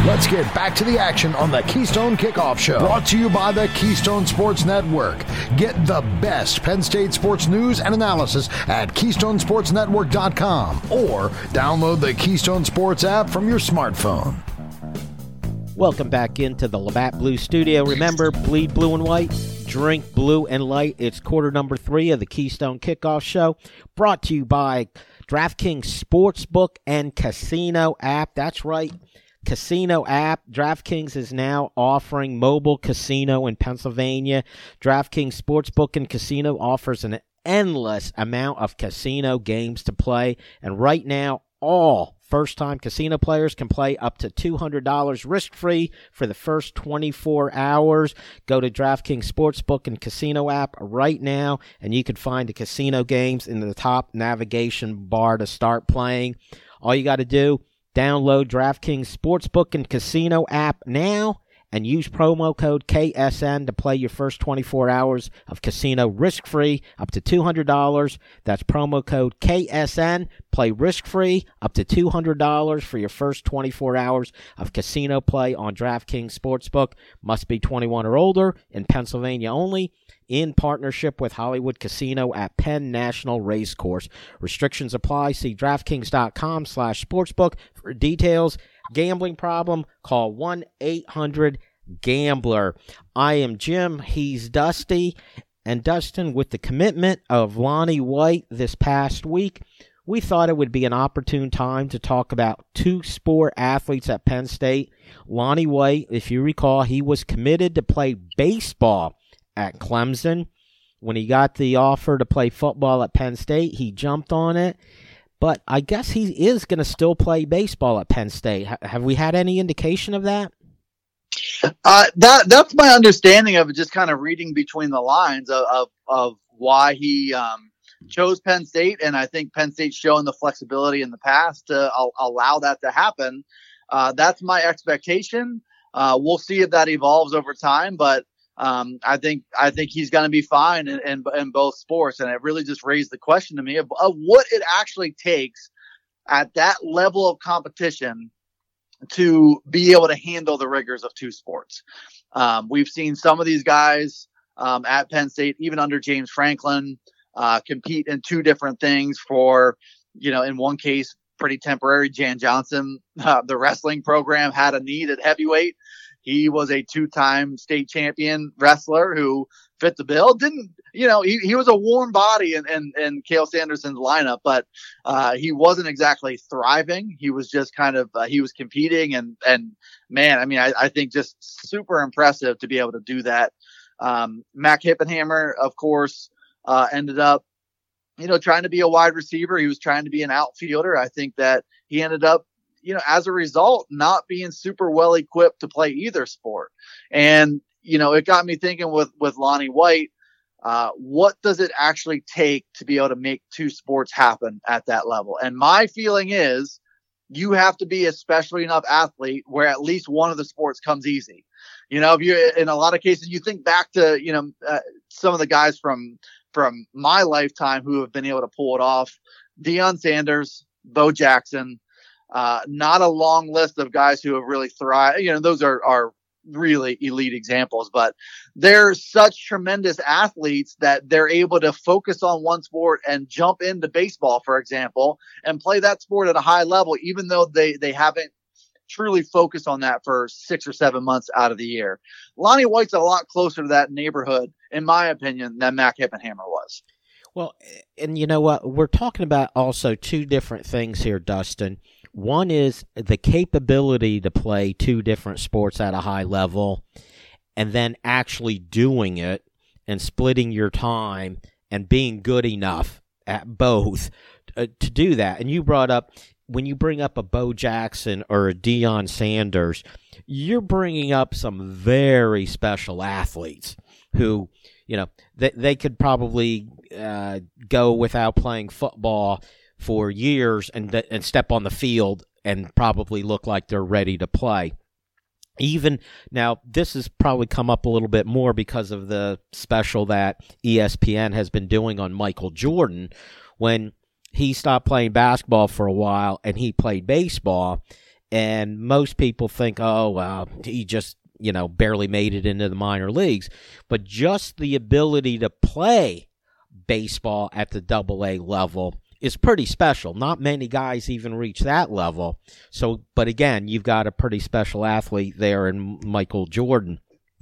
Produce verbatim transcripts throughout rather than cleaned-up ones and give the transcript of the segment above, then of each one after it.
Let's get back to the action on the Keystone Kickoff Show. Brought to you by the Keystone Sports Network. Get the best Penn State sports news and analysis at keystone sports network dot com or download the Keystone Sports app from your smartphone. Welcome back into the Labatt Blue Studio. Remember, bleed blue and white, drink blue and light. It's quarter number three of the Keystone Kickoff Show. Brought to you by DraftKings Sportsbook and Casino app. That's right. Casino app. DraftKings is now offering mobile casino in Pennsylvania. DraftKings Sportsbook and Casino offers an endless amount of casino games to play. And right now, all first-time casino players can play up to two hundred dollars risk-free for the first twenty-four hours. Go to DraftKings Sportsbook and Casino app right now, and you can find the casino games in the top navigation bar to start playing. All you got to do, download DraftKings Sportsbook and Casino app now and use promo code K S N to play your first twenty-four hours of casino risk-free up to two hundred dollars. That's promo code K S N. Play risk-free up to two hundred dollars for your first twenty-four hours of casino play on DraftKings Sportsbook. Must be twenty-one or older, in Pennsylvania only, in partnership with Hollywood Casino at Penn National Racecourse. Restrictions apply. See DraftKings.com slash sportsbook for details. Gambling problem? Call one eight hundred gambler. I am Jim. He's Dusty. And Dustin, with the commitment of Lonnie White this past week, we thought it would be an opportune time to talk about two sport athletes at Penn State. Lonnie White, if you recall, he was committed to play baseball at Clemson. When he got the offer to play football at Penn State, he jumped on it. But I guess he is going to still play baseball at Penn State. H- have we had any indication of that? Uh, that that's my understanding of it, just kind of reading between the lines of, of, of why he um, chose Penn State. And I think Penn State's shown the flexibility in the past to uh, allow that to happen. Uh, that's my expectation. Uh, we'll see if that evolves over time, but Um, I think I think he's going to be fine in, in, in both sports, and it really just raised the question to me of, of what it actually takes at that level of competition to be able to handle the rigors of two sports. Um, we've seen some of these guys um, at Penn State, even under James Franklin, uh, compete in two different things for, you know, in one case, pretty temporary. Jan Johnson, uh, the wrestling program, had a need at heavyweight. He was a two-time state champion wrestler who fit the bill. Didn't, you know, he, he was a warm body in, in, in Cale Sanderson's lineup, but uh, he wasn't exactly thriving. He was just kind of, uh, he was competing and, and man, I mean, I, I think just super impressive to be able to do that. Um, Mac Hippenhammer, of course, uh, ended up, you know, trying to be a wide receiver. He was trying to be an outfielder. I think that he ended up, you know, as a result, not being super well equipped to play either sport. And, you know, it got me thinking with, with Lonnie White, uh, what does it actually take to be able to make two sports happen at that level? And my feeling is you have to be a special enough athlete where at least one of the sports comes easy. You know, if you, in a lot of cases, you think back to, you know, uh, some of the guys from, from my lifetime who have been able to pull it off. Deion Sanders, Bo Jackson, Uh, not a long list of guys who have really thrived. You know, those are, are really elite examples, but they're such tremendous athletes that they're able to focus on one sport and jump into baseball, for example, and play that sport at a high level, even though they, they haven't truly focused on that for six or seven months out of the year. Lonnie White's a lot closer to that neighborhood, in my opinion, than Mac Hippenhammer was. Well, and you know what? We're talking about also two different things here, Dustin. One is the capability to play two different sports at a high level and then actually doing it and splitting your time and being good enough at both uh, to do that. And you brought up, when you bring up a Bo Jackson or a Deion Sanders, you're bringing up some very special athletes who, you know, they, they could probably uh, go without playing football for years and and step on the field and probably look like they're ready to play. Even now, this has probably come up a little bit more because of the special that E S P N has been doing on Michael Jordan. When he stopped playing basketball for a while and he played baseball, And most people think, oh, well, he just, you know, barely made it into the minor leagues. But just the ability to play baseball at the double A level is pretty special. Not many guys even reach that level. So, but again, you've got a pretty special athlete there in Michael Jordan.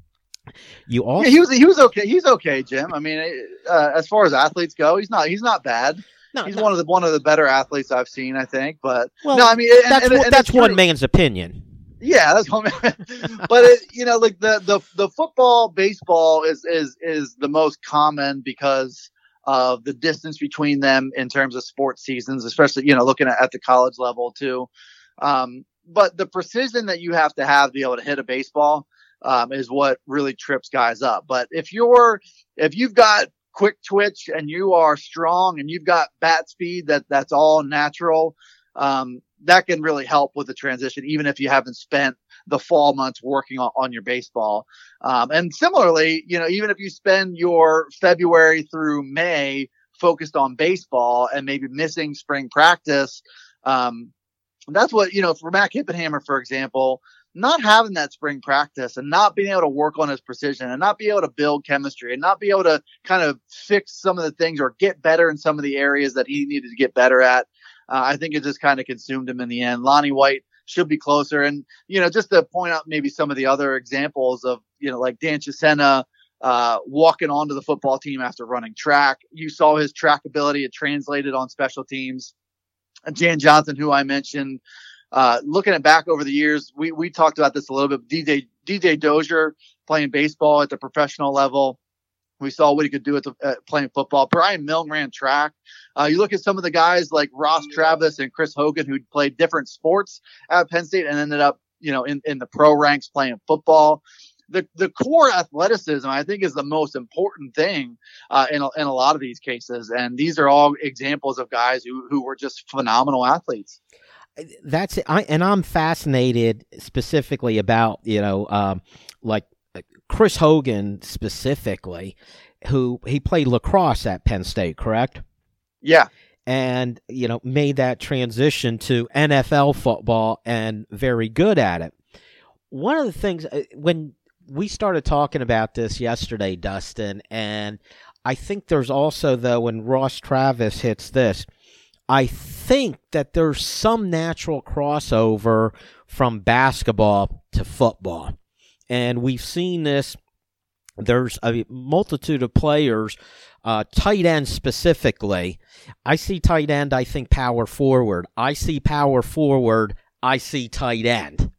You also yeah, he was he was okay. He's okay, Jim. I mean, uh, as far as athletes go, he's not he's not bad. No, he's no. one of the one of the better athletes I've seen, I think. But well, no, I mean, and, that's and, and, and that's one true. man's opinion. Yeah, that's one. But it, you know, like the, the the football, baseball is is is the most common because of the distance between them in terms of sports seasons, especially you know looking at, at the college level too. Um, but the precision that you have to have to be able to hit a baseball um, is what really trips guys up. But if you're if you've got quick twitch and you are strong and you've got bat speed that that's all natural, um, that can really help with the transition, even if you haven't spent the fall months working on, on your baseball. Um, and similarly, you know, even if you spend your February through May focused on baseball and maybe missing spring practice, um, that's what, you know, for Matt Kippenhammer, for example, not having that spring practice and not being able to work on his precision and not be able to build chemistry and not be able to kind of fix some of the things or get better in some of the areas that he needed to get better at. Uh, I think it just kind of consumed him in the end. Lonnie White should be closer. And, you know, just to point out maybe some of the other examples of, you know, like Dan Chisena, uh, walking onto the football team after running track. You saw his track ability. It translated on special teams. Jan Johnson, who I mentioned, Uh, looking at back over the years, we, we talked about this a little bit. D J, D J Dozier playing baseball at the professional level. We saw what he could do at the, uh, playing football. Brian Milne ran track. Uh, you look at some of the guys like Ross Travis and Chris Hogan who played different sports at Penn State and ended up, you know, in, in the pro ranks playing football. The the core athleticism, I think, is the most important thing uh, in, a, in a lot of these cases. And these are all examples of guys who, who were just phenomenal athletes. That's it. I, and I'm fascinated specifically about, you know, um, like Chris Hogan specifically, who he played lacrosse at Penn State, correct? Yeah. And, you know, made that transition to N F L football and very good at it. One of the things, when we started talking about this yesterday, Dustin, and I think there's also, though, when Ross Travis hits this, I think that there's some natural crossover from basketball to football. And we've seen this. There's a multitude of players, uh, tight end specifically. I see tight end, I think power forward. I see power forward, I see tight end.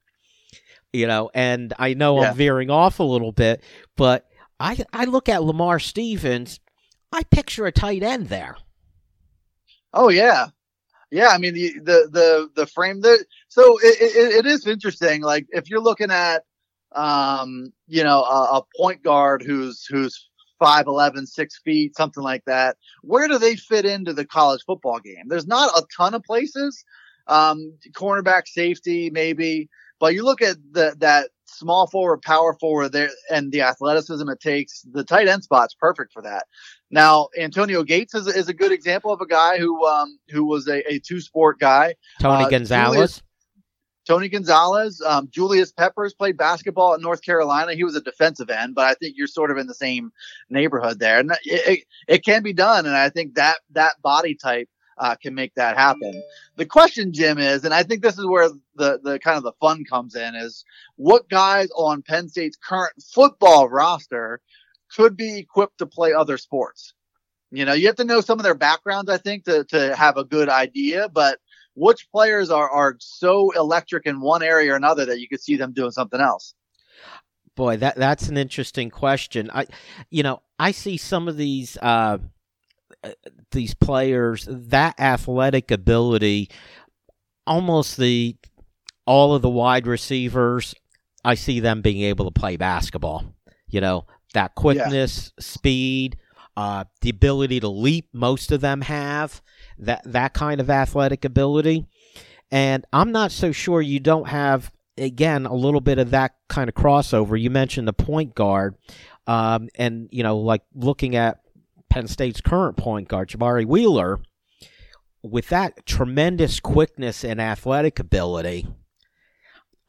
You know, and I know yeah. I'm veering off a little bit, but I, I look at Lamar Stevens, I picture a tight end there. Oh yeah, yeah. I mean the the the the frame that so it, it it is interesting. Like if you're looking at um you know a, a point guard who's who's five eleven, six feet, something like that. Where do they fit into the college football game? There's not a ton of places. Um, cornerback, safety, maybe. But you look at the that small forward, power forward there, and the athleticism it takes. The tight end spot's perfect for that. Now, Antonio Gates is, is a good example of a guy who um, who was a, a two sport guy. Tony uh, Gonzalez. Julius, Tony Gonzalez. Um, Julius Peppers played basketball at North Carolina. He was a defensive end, but I think you're sort of in the same neighborhood there, and it it, it can be done. And I think that that body type Uh, can make that happen. The question, Jim, is, and I think this is where the, the kind of the fun comes in, is what guys on Penn State's current football roster could be equipped to play other sports? You know, you have to know some of their backgrounds, I think, to, to have a good idea, but which players are, are so electric in one area or another that you could see them doing something else? Boy, that that's an interesting question. I, you know, I see some of these, uh, these players, that athletic ability, almost the all of the wide receivers, I see them being able to play basketball. You know, that quickness, yeah. speed, uh, the ability to leap, most of them have that that kind of athletic ability. And I'm not so sure you don't have, again, a little bit of that kind of crossover. You mentioned the point guard, um, and, you know, like looking at Penn State's current point guard, Jabari Wheeler, with that tremendous quickness and athletic ability,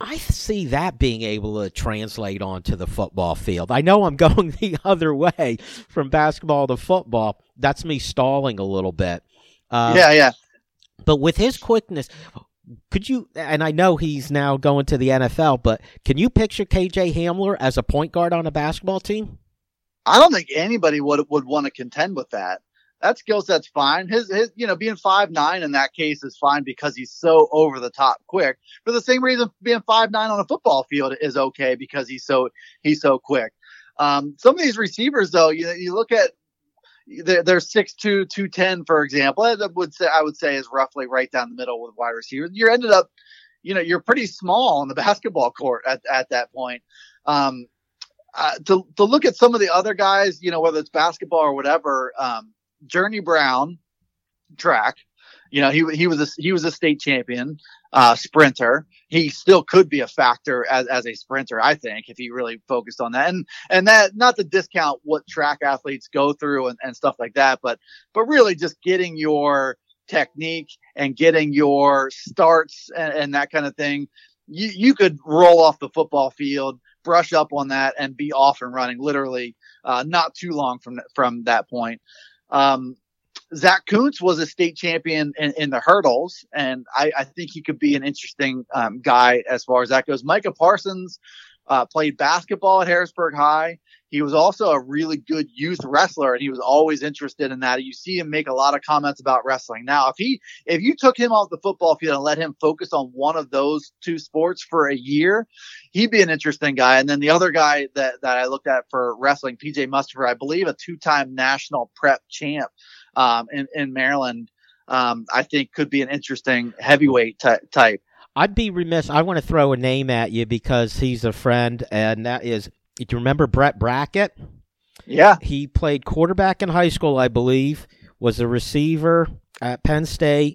I see that being able to translate onto the football field. I know I'm going the other way from basketball to football. That's me stalling a little bit. Uh, yeah, yeah. But with his quickness, could you, and I know he's now going to the N F L, but can you picture K J Hamler as a point guard on a basketball team? I don't think anybody would would want to contend with that. That skill set's fine. His, his, you know, being five nine in that case is fine because he's so over the top quick. For the same reason, being five nine on a football field is okay because he's so he's so quick. Um, some of these receivers, though, you you look at they're, they're six two, two ten, for example. I would say I would say is roughly right down the middle with wide receivers. You ended up, you know, you're pretty small on the basketball court at at that point. Um, uh, to to look at some of the other guys, you know, whether it's basketball or whatever. Um, Journey Brown, track, you know, he he was a he was a state champion uh, sprinter. He still could be a factor as as a sprinter, I think, if he really focused on that. And and that, not to discount what track athletes go through and, and stuff like that, but but really just getting your technique and getting your starts and, and that kind of thing. You you could roll off the football field, brush up on that, and be off and running literally uh, not too long from from that point. Um, Zach Kuntz was a state champion in, in the hurdles, and I, I think he could be an interesting um, guy as far as that goes. Micah Parsons uh, played basketball at Harrisburg High. He was also a really good youth wrestler, and he was always interested in that. You see him make a lot of comments about wrestling. Now, if he if you took him off the football field and let him focus on one of those two sports for a year, he'd be an interesting guy. And then the other guy that, that I looked at for wrestling, P J Mustipher, I believe a two-time national prep champ um, in, in Maryland, um, I think could be an interesting heavyweight ty- type. I'd be remiss. I want to throw a name at you because he's a friend, and that is, do you remember Brett Brackett? Yeah. He played quarterback in high school, I believe, was a receiver at Penn State.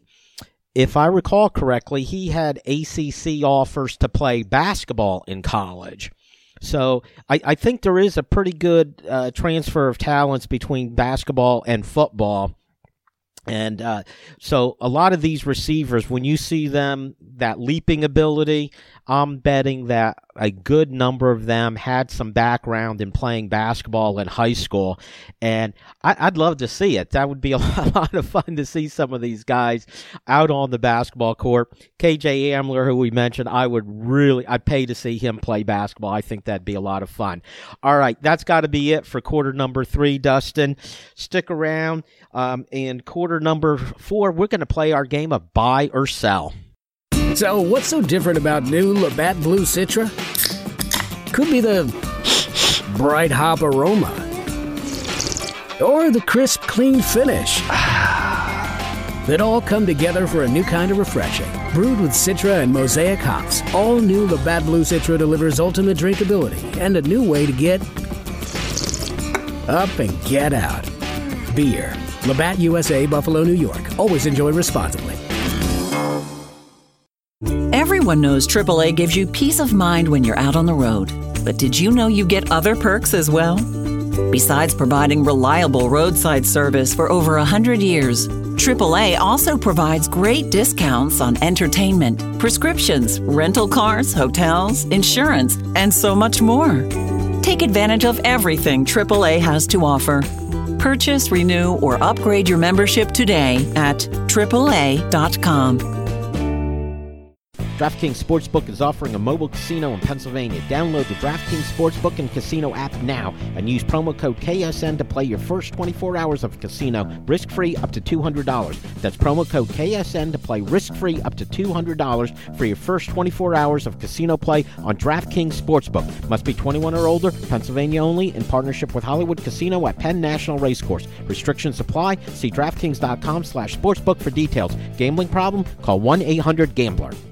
If I recall correctly, he had A C C offers to play basketball in college. So I, I think there is a pretty good uh, transfer of talents between basketball and football. And uh, so a lot of these receivers, when you see them, that leaping ability, I'm betting that a good number of them had some background in playing basketball in high school. And I, I'd love to see it. That would be a lot of fun to see some of these guys out on the basketball court. K J Hamler, who we mentioned, I would really, I'd pay to see him play basketball. I think that'd be a lot of fun. All right, that's got to be it for quarter number three, Dustin. Stick around. Um, in quarter number four, we're going to play our game of buy or sell. So what's so different about new Labatt Blue Citra? Could be the bright hop aroma, or the crisp, clean finish. That all come together for a new kind of refreshing. Brewed with Citra and Mosaic hops, all new Labatt Blue Citra delivers ultimate drinkability and a new way to get up and get out. Beer. Labatt U S A, Buffalo, New York. Always enjoy responsibly. Everyone knows triple A gives you peace of mind when you're out on the road. But did you know you get other perks as well? Besides providing reliable roadside service for over one hundred years, triple A also provides great discounts on entertainment, prescriptions, rental cars, hotels, insurance, and so much more. Take advantage of everything triple A has to offer. Purchase, renew, or upgrade your membership today at triple A dot com. DraftKings Sportsbook is offering a mobile casino in Pennsylvania. Download the DraftKings Sportsbook and Casino app now and use promo code K S N to play your first twenty-four hours of casino risk-free up to two hundred dollars. That's promo code K S N to play risk-free up to two hundred dollars for your first twenty-four hours of casino play on DraftKings Sportsbook. Must be twenty-one or older, Pennsylvania only, in partnership with Hollywood Casino at Penn National Racecourse. Restrictions apply. See DraftKings dot com slash sportsbook for details. Gambling problem? Call one eight hundred gambler.